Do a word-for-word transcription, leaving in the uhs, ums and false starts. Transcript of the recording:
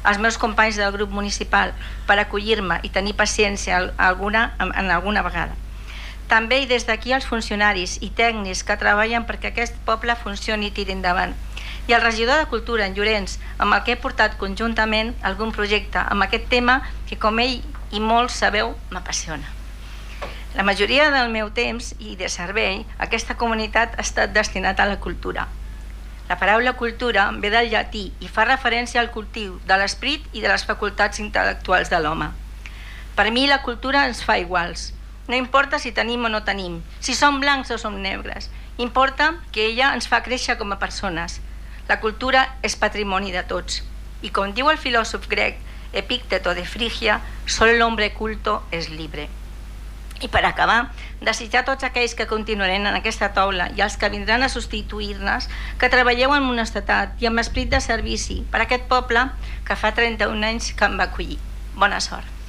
als meus companys del grup municipal per acollir-me i tenir paciència alguna, en alguna vegada. També i des d'aquí als funcionaris i tècnics que treballen perquè aquest poble funcioni i tiri endavant. I al regidor de Cultura, en Llorenç, amb el que he portat conjuntament algun projecte amb aquest tema que, com ell i molts sabeu, m'apassiona. La majoria del meu temps i de servei, aquesta comunitat ha estat destinat a la cultura. La paraula cultura ve del llatí i fa referència al cultiu de l'esperit i de les facultats intel·lectuals de l'home. Per mi la cultura ens fa iguals. No importa si tenim o no tenim, si som blancs o som negres. Importa que ella ens fa créixer com a persones. La cultura és patrimoni de tots. I com diu el filòsof grec Epícteto de Frigia, solo el hombre culto es libre. I per acabar, desitjar a tots aquells que continuaran en aquesta taula i els que vindran a substituir-nos que treballeu amb honestedat i amb esperit de servici per a aquest poble que fa trenta-un anys que em va acollir. Bona sort.